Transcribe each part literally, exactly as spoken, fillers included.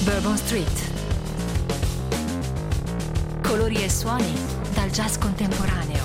Bourbon Street. Colori e suoni dal jazz contemporaneo.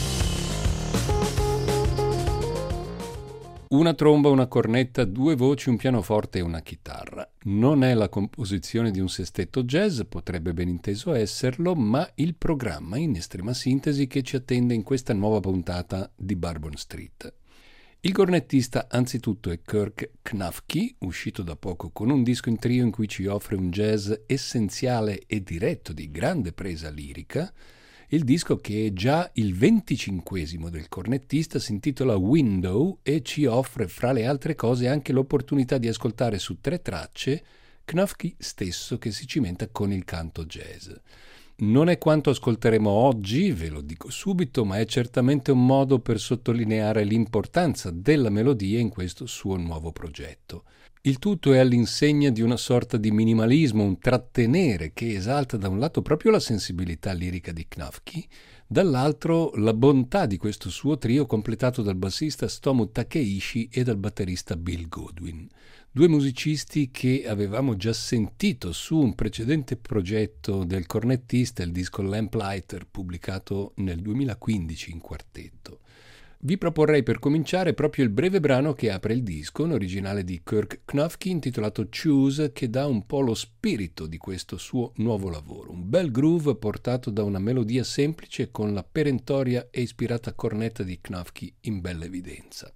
Una tromba, una cornetta, due voci, un pianoforte e una chitarra. Non è la composizione di un sestetto jazz, potrebbe ben inteso esserlo, ma il programma in estrema sintesi che ci attende in questa nuova puntata di Bourbon Street. Il cornettista anzitutto è Kirk Knafke, uscito da poco con un disco in trio in cui ci offre un jazz essenziale e diretto di grande presa lirica. Il disco, che è già il venticinquesimo del cornettista, si intitola Window e ci offre, fra le altre cose, anche l'opportunità di ascoltare su tre tracce Knafke stesso che si cimenta con il canto jazz. Non è quanto ascolteremo oggi, ve lo dico subito, ma è certamente un modo per sottolineare l'importanza della melodia in questo suo nuovo progetto. Il tutto è all'insegna di una sorta di minimalismo, un trattenere che esalta da un lato proprio la sensibilità lirica di Knafke, dall'altro la bontà di questo suo trio completato dal bassista Tsutomu Takeishi e dal batterista Bill Goodwin. Due musicisti che avevamo già sentito su un precedente progetto del cornettista, il disco Lamplighter, pubblicato nel duemilaquindici in quartetto. Vi proporrei per cominciare proprio il breve brano che apre il disco, un originale di Kirk Knafke intitolato Choose, che dà un po' lo spirito di questo suo nuovo lavoro. Un bel groove portato da una melodia semplice con la perentoria e ispirata cornetta di Knafke in bella evidenza.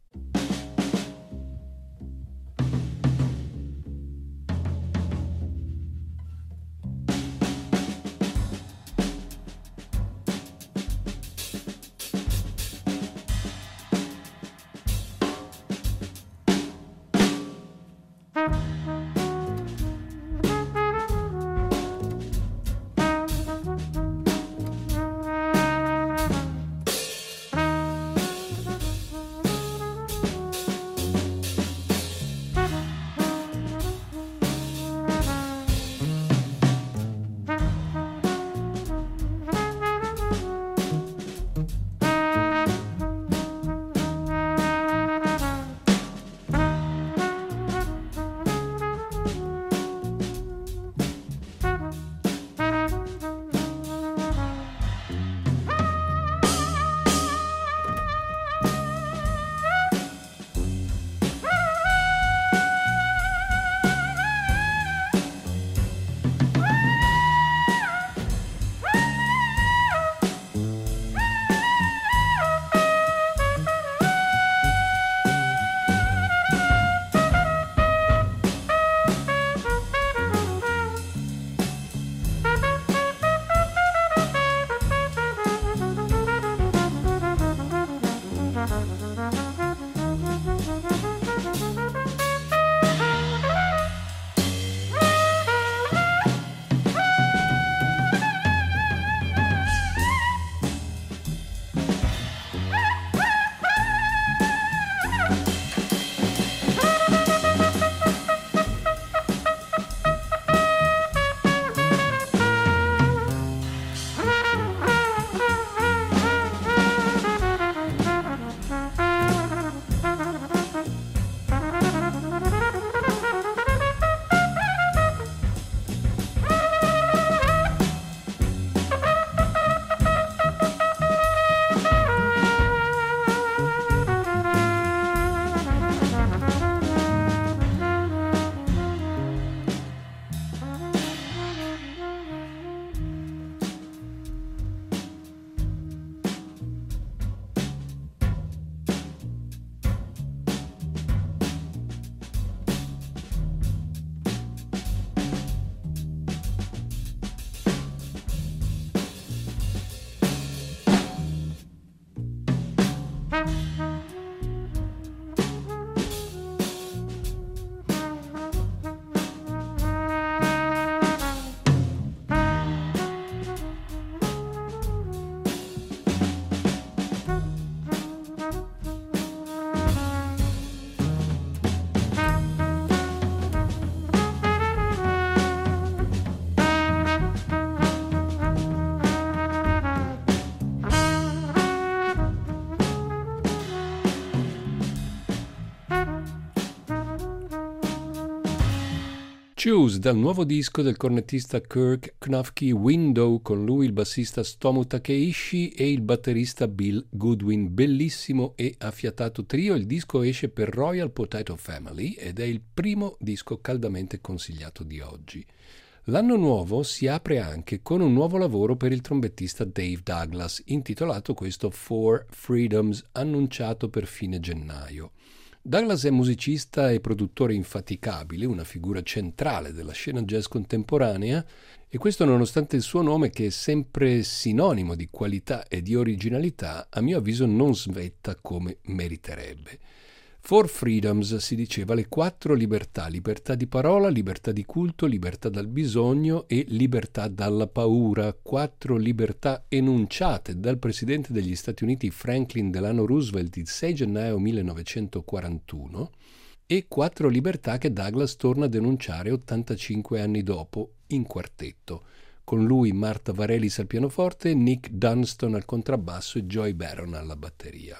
Choose, dal nuovo disco del cornettista Kirk Knofke, Window, con lui il bassista Stomu Takeishi e il batterista Bill Goodwin. Bellissimo e affiatato trio, il disco esce per Royal Potato Family ed è il primo disco caldamente consigliato di oggi. L'anno nuovo si apre anche con un nuovo lavoro per il trombettista Dave Douglas, intitolato questo Four Freedoms, annunciato per fine gennaio. Douglas è musicista e produttore infaticabile, una figura centrale della scena jazz contemporanea, e questo nonostante il suo nome, che è sempre sinonimo di qualità e di originalità, a mio avviso non svetta come meriterebbe. Four Freedoms si diceva le quattro libertà: libertà di parola, libertà di culto, libertà dal bisogno e libertà dalla paura. Quattro libertà enunciate dal presidente degli Stati Uniti Franklin Delano Roosevelt il sei gennaio millenovecentoquarantuno e quattro libertà che Douglas torna a denunciare ottantacinque anni dopo in quartetto. Con lui Martha Varelis al pianoforte, Nick Dunston al contrabbasso e Joy Baron alla batteria.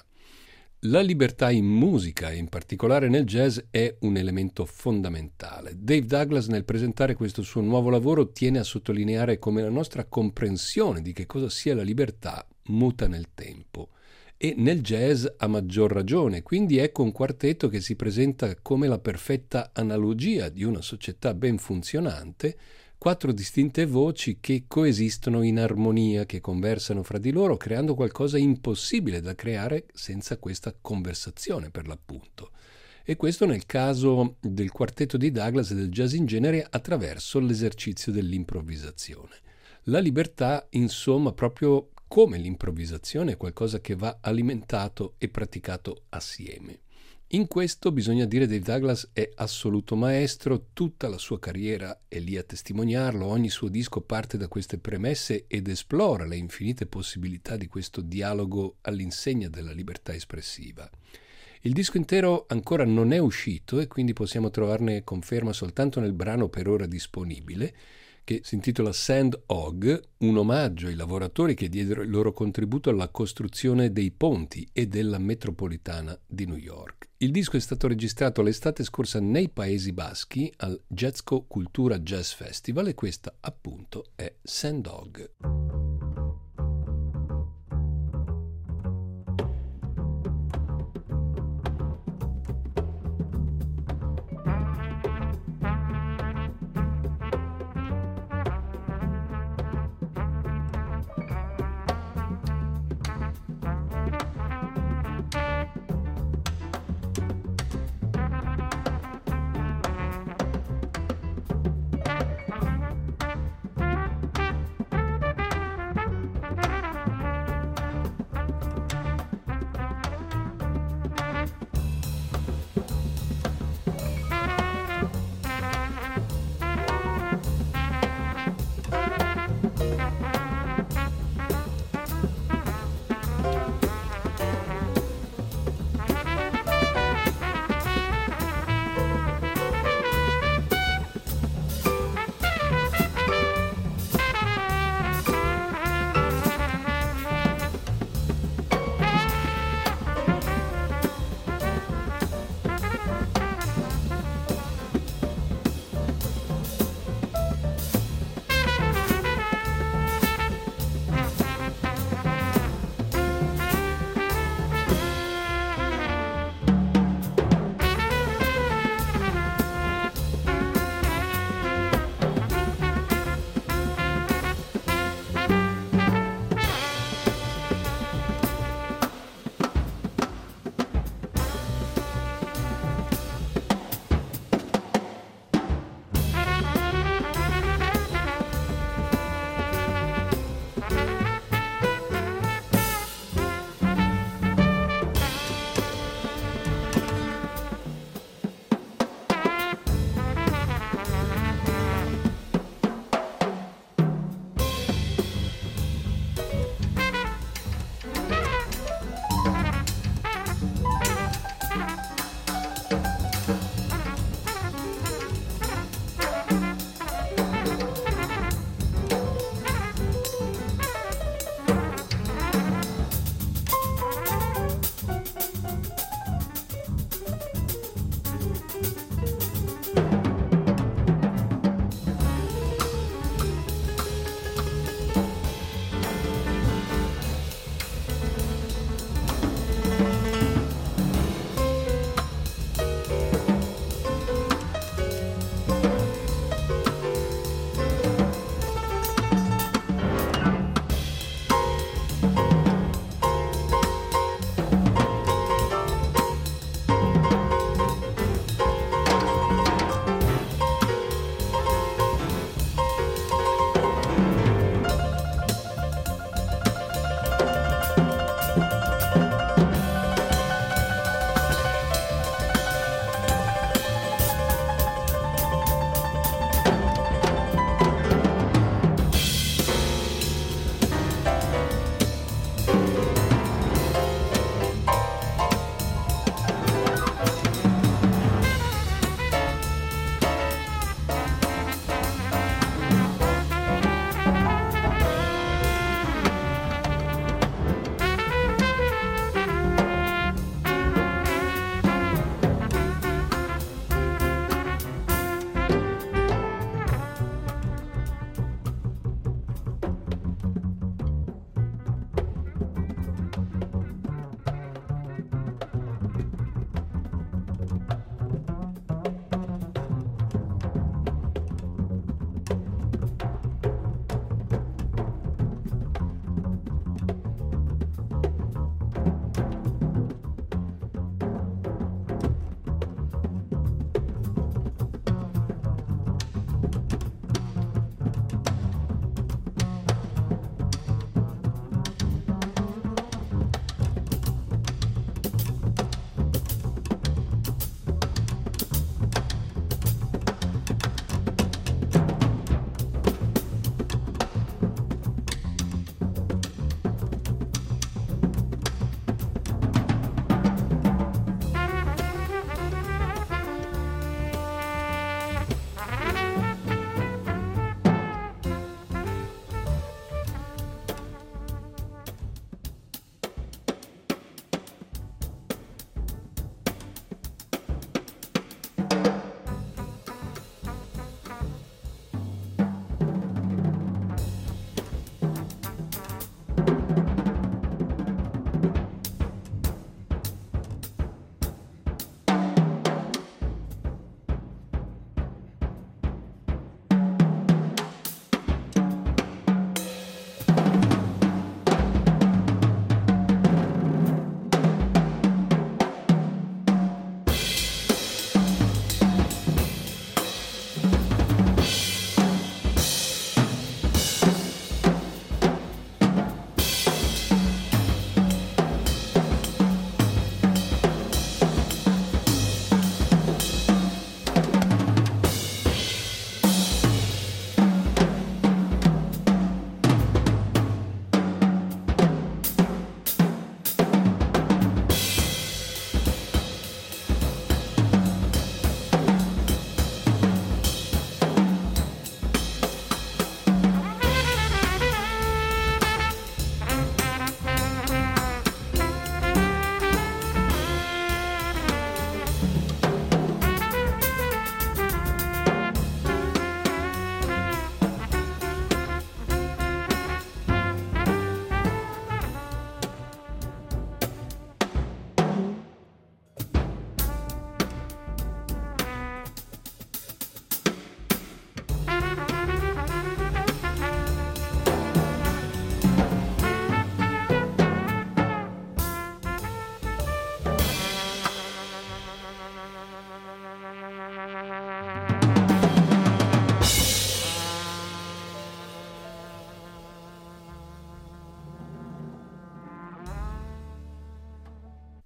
La libertà in musica, e in particolare nel jazz, è un elemento fondamentale. Dave Douglas, nel presentare questo suo nuovo lavoro, tiene a sottolineare come la nostra comprensione di che cosa sia la libertà muta nel tempo. E nel jazz a maggior ragione, quindi ecco un quartetto che si presenta come la perfetta analogia di una società ben funzionante, quattro distinte voci che coesistono in armonia, che conversano fra di loro, creando qualcosa impossibile da creare senza questa conversazione, per l'appunto. E questo nel caso del quartetto di Douglas e del jazz in genere, attraverso l'esercizio dell'improvvisazione. La libertà, insomma, proprio come l'improvvisazione, è qualcosa che va alimentato e praticato assieme. In questo, bisogna dire, Dave Douglas è assoluto maestro, tutta la sua carriera è lì a testimoniarlo, ogni suo disco parte da queste premesse ed esplora le infinite possibilità di questo dialogo all'insegna della libertà espressiva. Il disco intero ancora non è uscito e quindi possiamo trovarne conferma soltanto nel brano per ora disponibile, che si intitola Sand Hog, un omaggio ai lavoratori che diedero il loro contributo alla costruzione dei ponti e della metropolitana di New York. Il disco è stato registrato l'estate scorsa nei Paesi Baschi al Jazzco Cultura Jazz Festival e questa appunto è Sand Hog.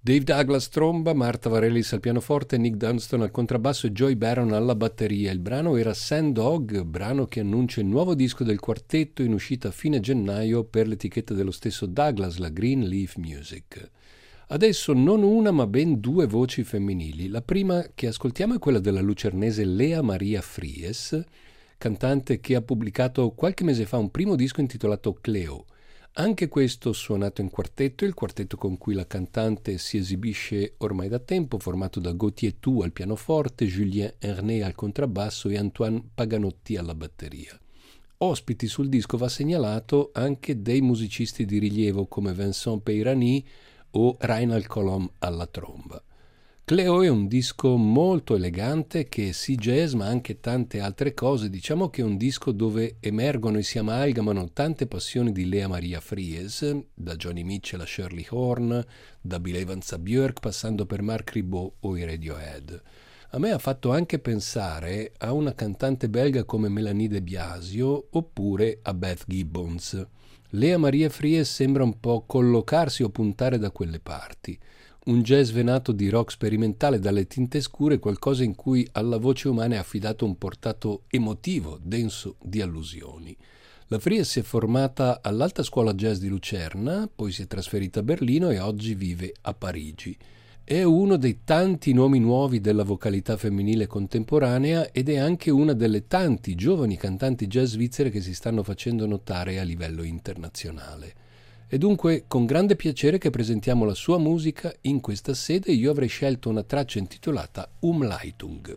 Dave Douglas tromba, Marta Varelis al pianoforte, Nick Dunston al contrabbasso e Joy Baron alla batteria. Il brano era Sand Dog, brano che annuncia il nuovo disco del quartetto in uscita a fine gennaio per l'etichetta dello stesso Douglas, la Green Leaf Music. Adesso non una ma ben due voci femminili. La prima che ascoltiamo è quella della lucernese Lea Maria Fries, cantante che ha pubblicato qualche mese fa un primo disco intitolato Cleo. Anche questo suonato in quartetto, il quartetto con cui la cantante si esibisce ormai da tempo, formato da Gauthier Tu al pianoforte, Julien Ernest al contrabbasso e Antoine Paganotti alla batteria. Ospiti sul disco va segnalato anche dei musicisti di rilievo come Vincent Peirani o Reinald Colom alla tromba. Cleo è un disco molto elegante che sì jazz ma anche tante altre cose. Diciamo che è un disco dove emergono e si amalgamano tante passioni di Lea Maria Fries, da Johnny Mitchell a Shirley Horn, da Bill Evans a Björk passando per Marc Ribot o i Radiohead. A me ha fatto anche pensare a una cantante belga come Mélanie De Biasio oppure a Beth Gibbons. Lea Maria Fries sembra un po' collocarsi o puntare da quelle parti. Un jazz venato di rock sperimentale dalle tinte scure, qualcosa in cui alla voce umana è affidato un portato emotivo, denso di allusioni. La Fries si è formata all'Alta Scuola Jazz di Lucerna, poi si è trasferita a Berlino e oggi vive a Parigi. È uno dei tanti nomi nuovi della vocalità femminile contemporanea ed è anche una delle tanti giovani cantanti jazz svizzere che si stanno facendo notare a livello internazionale. È dunque con grande piacere che presentiamo la sua musica in questa sede. Io avrei scelto una traccia intitolata Umleitung.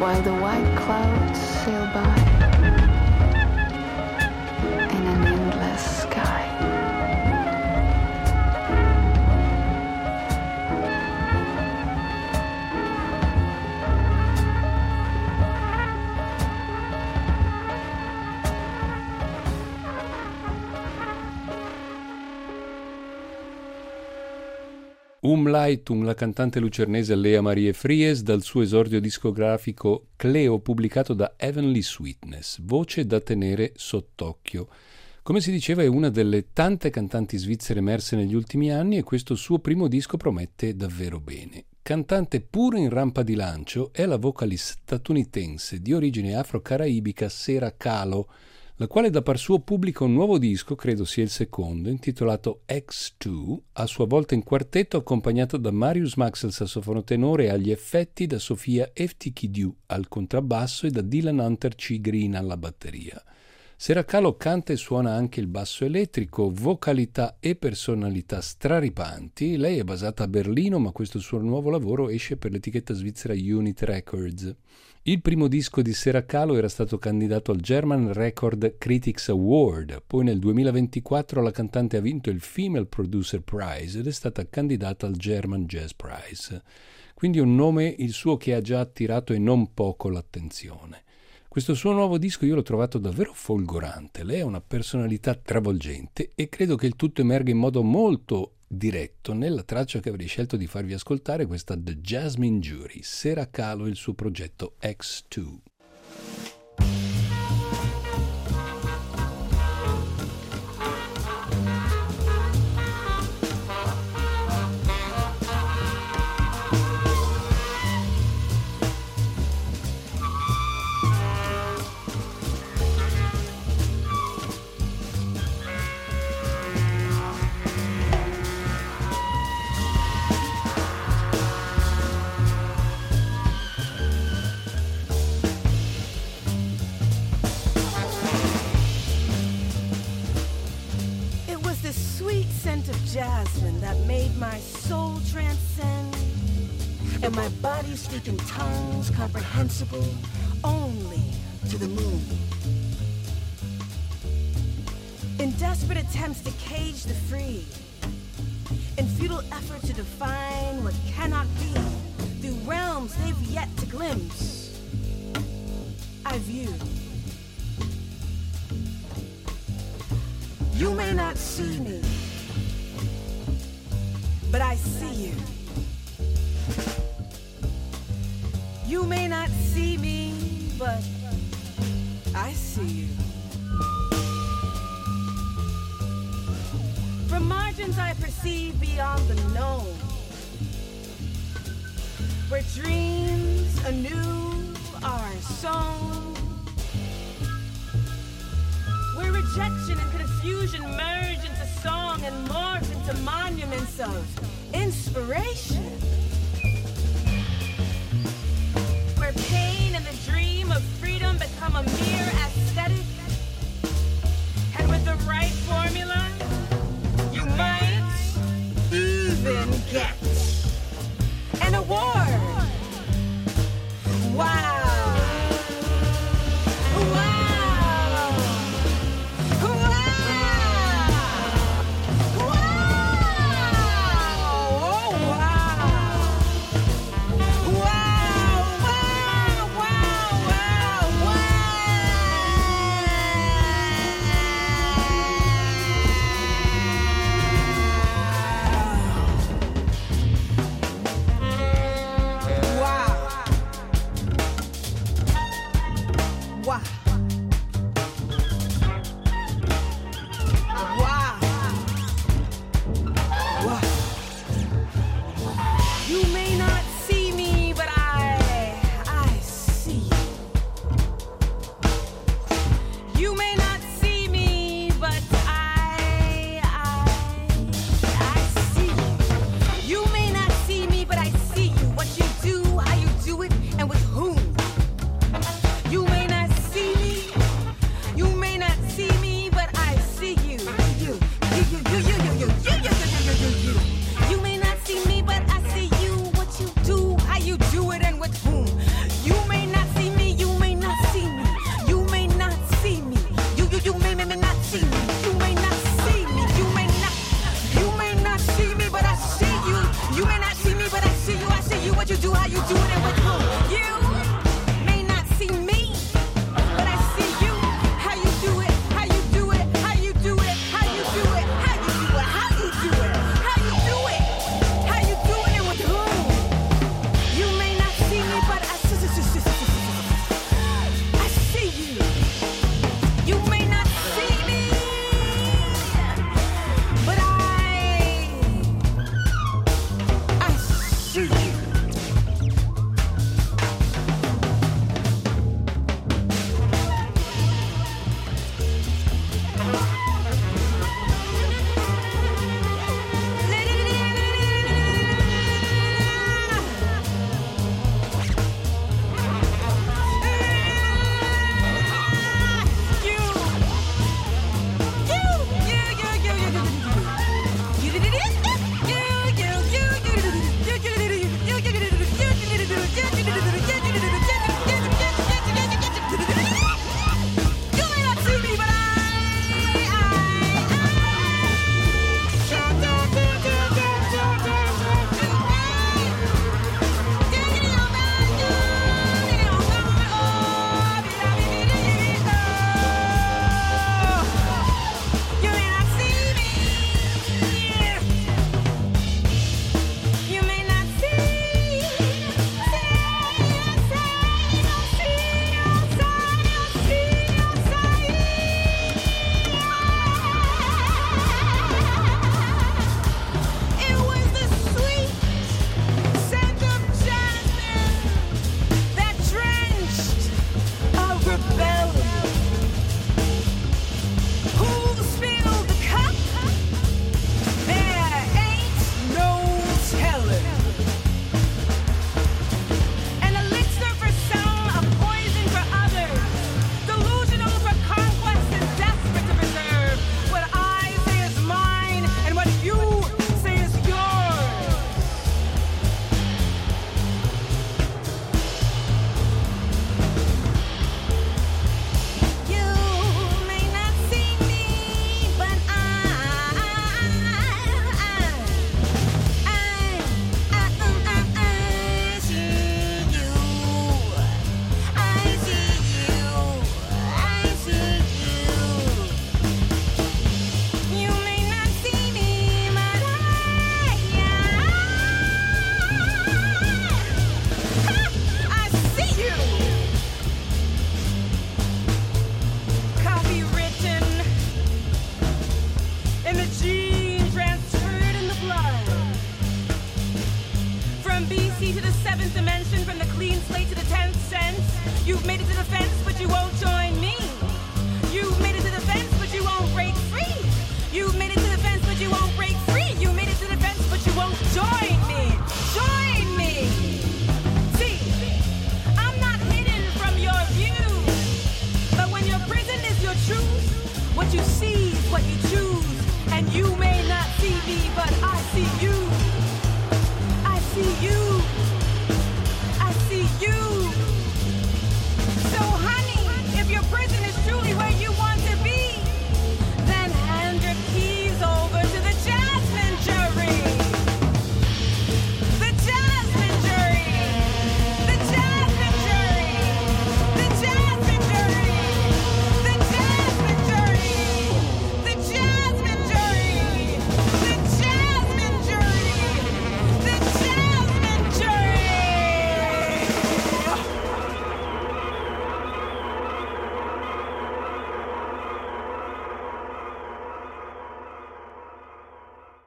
while the white clouds sail by in an endless sky. Umleitung, la cantante lucernese Lea Marie Fries, dal suo esordio discografico Cleo, pubblicato da Heavenly Sweetness, voce da tenere sott'occhio. Come si diceva, è una delle tante cantanti svizzere emerse negli ultimi anni e questo suo primo disco promette davvero bene. Cantante pure in rampa di lancio è la vocalist statunitense di origine afro-caraibica Sarah Calo, la quale da par suo pubblica un nuovo disco, credo sia il secondo, intitolato X due, a sua volta in quartetto, accompagnato da Marius Max al sassofono tenore e agli effetti, da Sofia Eftikidiu al contrabbasso e da Dylan Hunter C. Green alla batteria. Sarah Calo canta e suona anche il basso elettrico, vocalità e personalità straripanti. Lei è basata a Berlino, ma questo suo nuovo lavoro esce per l'etichetta svizzera Unit Records. Il primo disco di Sarah Calo era stato candidato al German Record Critics Award, poi nel duemilaventiquattro la cantante ha vinto il Female Producer Prize ed è stata candidata al German Jazz Prize. Quindi un nome, il suo, che ha già attirato e non poco l'attenzione. Questo suo nuovo disco io l'ho trovato davvero folgorante, lei ha una personalità travolgente e credo che il tutto emerga in modo molto diretto nella traccia che avrei scelto di farvi ascoltare, questa The Jasmine Jury, Sarah Calo e il suo progetto X due. Jasmine that made my soul transcend, and my body speak in tongues comprehensible only to the moon. In desperate attempts to cage the free, in futile effort to define what cannot be, through realms they've yet to glimpse, I view. You may not see me, but I see you. You may not see me, but I see you. From margins I perceive beyond the known, where dreams anew are sown, where rejection and confusion merge into song and morph into monuments of inspiration, where pain and the dream of freedom become a mere aesthetic, and with the right formula you might even get an award. Wow. Wow.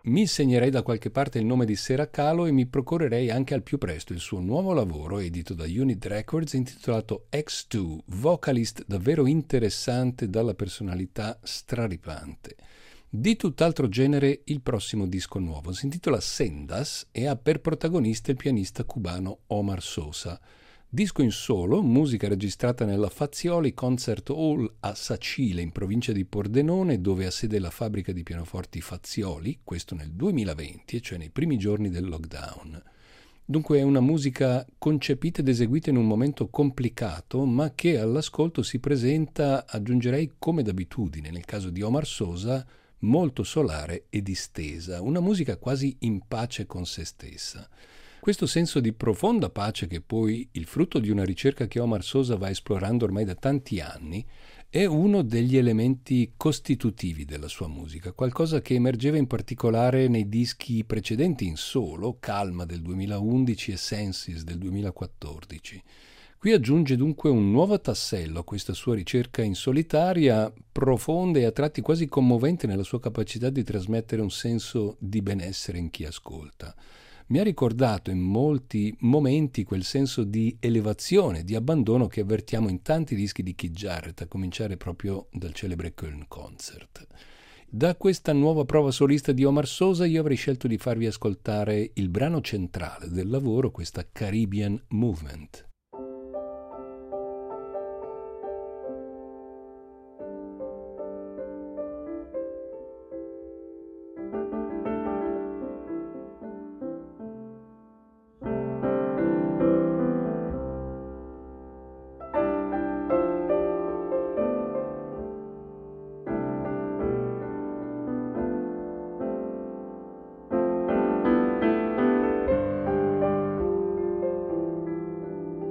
Mi segnerei da qualche parte il nome di Sarah Kahlo e mi procurerei anche al più presto il suo nuovo lavoro edito da Unit Records intitolato X due, vocalist davvero interessante dalla personalità straripante. Di tutt'altro genere il prossimo disco nuovo, si intitola Sendas e ha per protagonista il pianista cubano Omar Sosa. Disco in solo, musica registrata nella Fazioli Concert Hall a Sacile, in provincia di Pordenone, dove ha sede la fabbrica di pianoforti Fazioli, questo nel duemilaventi, cioè nei primi giorni del lockdown. Dunque è una musica concepita ed eseguita in un momento complicato, ma che all'ascolto si presenta, aggiungerei come d'abitudine, nel caso di Omar Sosa, molto solare e distesa, una musica quasi in pace con se stessa. Questo senso di profonda pace, che è poi il frutto di una ricerca che Omar Sosa va esplorando ormai da tanti anni, è uno degli elementi costitutivi della sua musica, qualcosa che emergeva in particolare nei dischi precedenti in solo, Calma del duemilaundici e Senses del duemilaquattordici. Qui aggiunge dunque un nuovo tassello a questa sua ricerca in solitaria, profonda e a tratti quasi commovente nella sua capacità di trasmettere un senso di benessere in chi ascolta. Mi ha ricordato in molti momenti quel senso di elevazione, di abbandono che avvertiamo in tanti dischi di Keith Jarrett, a cominciare proprio dal celebre Köln Concert. Da questa nuova prova solista di Omar Sosa io avrei scelto di farvi ascoltare il brano centrale del lavoro, questa Caribbean Movement. Thank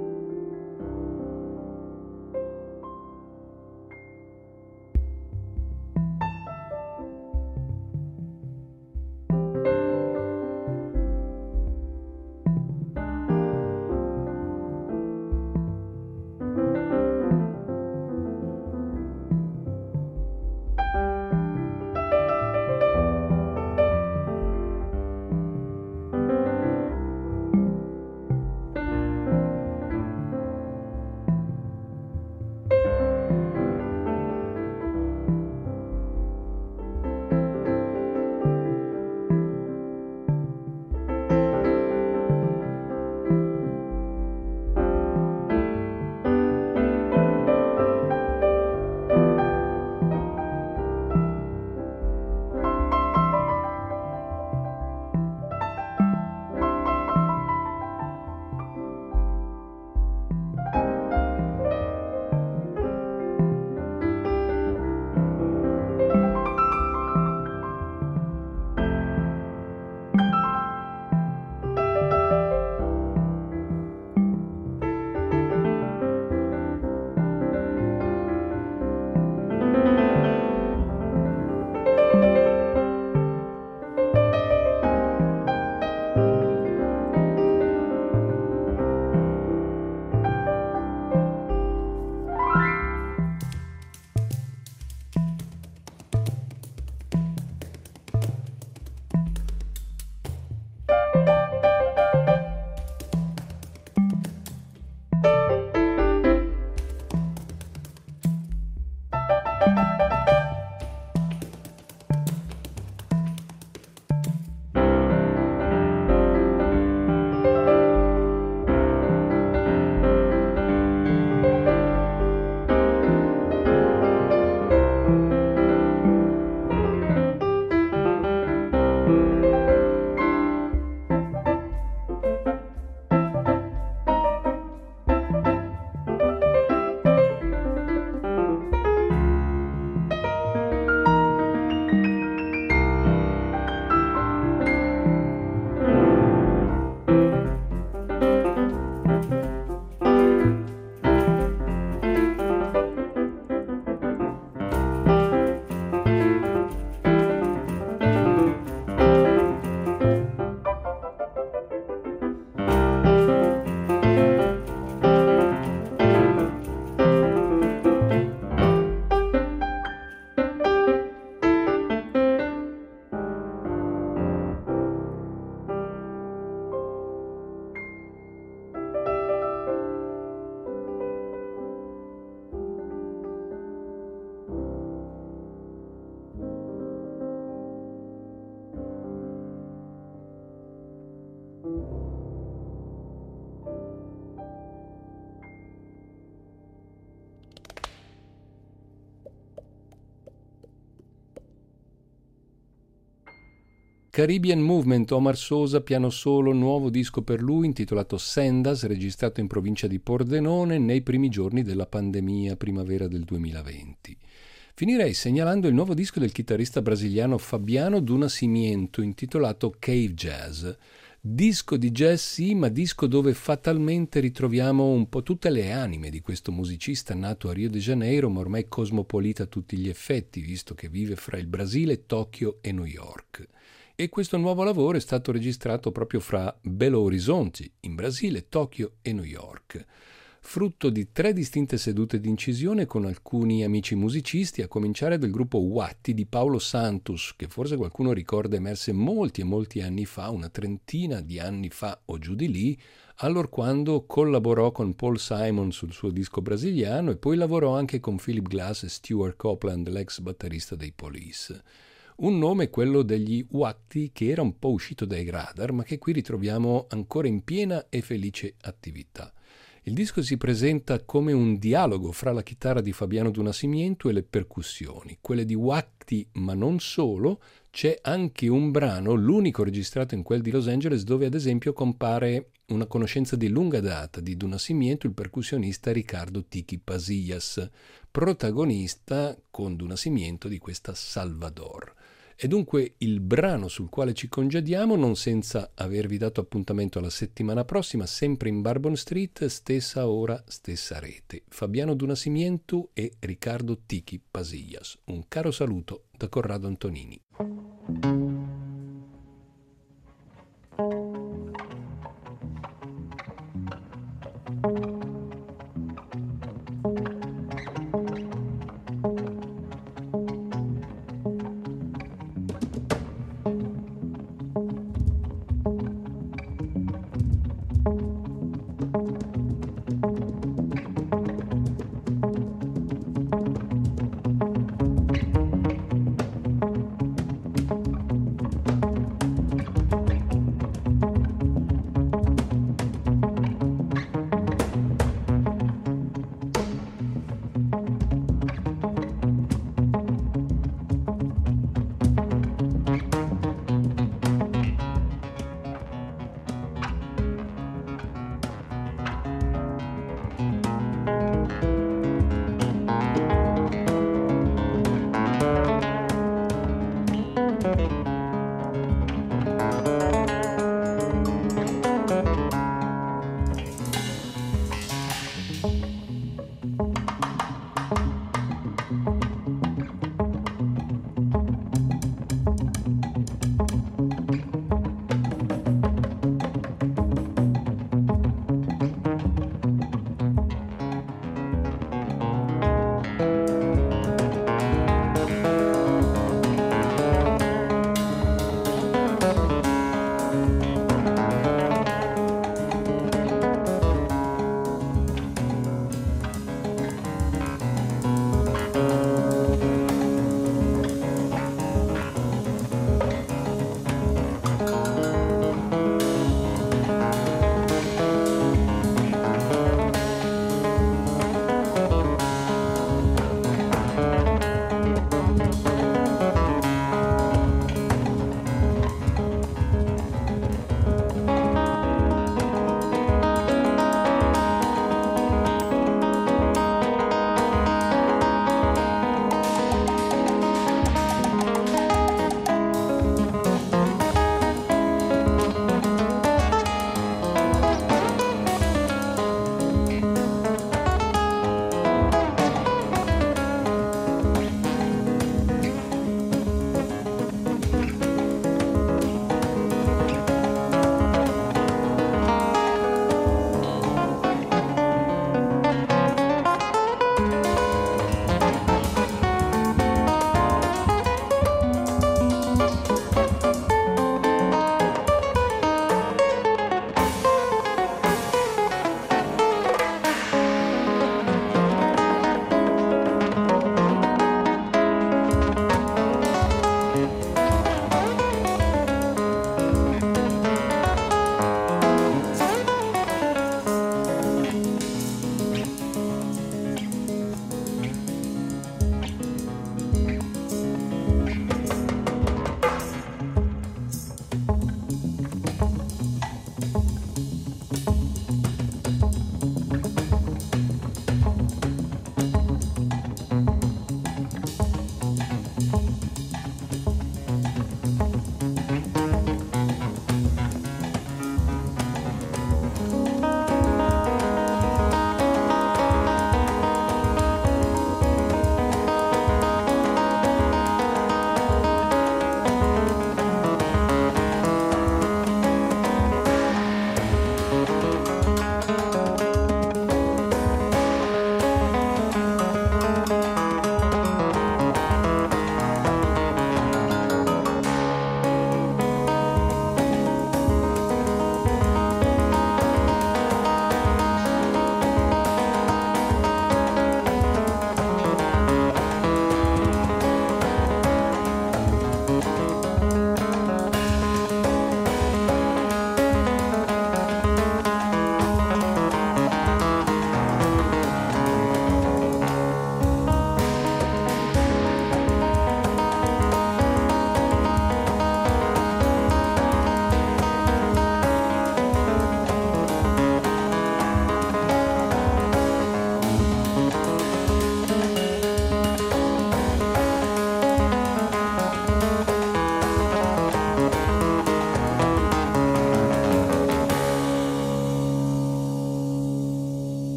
Caribbean Movement, Omar Sosa, piano solo, nuovo disco per lui intitolato Sendas, registrato in provincia di Pordenone nei primi giorni della pandemia, primavera del duemilaventi. Finirei segnalando il nuovo disco del chitarrista brasiliano Fabiano do Nascimento, intitolato Cave Jazz. Disco di jazz sì, ma disco dove fatalmente ritroviamo un po' tutte le anime di questo musicista nato a Rio de Janeiro, ma ormai cosmopolita a tutti gli effetti, visto che vive fra il Brasile, Tokyo e New York. E questo nuovo lavoro è stato registrato proprio fra Belo Horizonte, in Brasile, Tokyo e New York. Frutto di tre distinte sedute di incisione con alcuni amici musicisti, a cominciare dal gruppo Watti di Paulo Santos, che forse qualcuno ricorda emerse molti e molti anni fa, una trentina di anni fa o giù di lì, allorquando collaborò con Paul Simon sul suo disco brasiliano e poi lavorò anche con Philip Glass e Stuart Copeland, l'ex batterista dei Police. Un nome, quello degli Watti, che era un po' uscito dai radar, ma che qui ritroviamo ancora in piena e felice attività. Il disco si presenta come un dialogo fra la chitarra di Fabiano do Nascimento e le percussioni, quelle di Watti, ma non solo. C'è anche un brano, l'unico registrato in quel di Los Angeles, dove ad esempio compare una conoscenza di lunga data di do Nascimento, il percussionista Ricardo Tiki Pasillas, protagonista con do Nascimento di questa Salvador. E dunque il brano sul quale ci congediamo, non senza avervi dato appuntamento alla settimana prossima, sempre in Bourbon Street, stessa ora, stessa rete. Fabiano do Nascimento e Ricardo Tiki Pasillas. Un caro saluto da Corrado Antonini.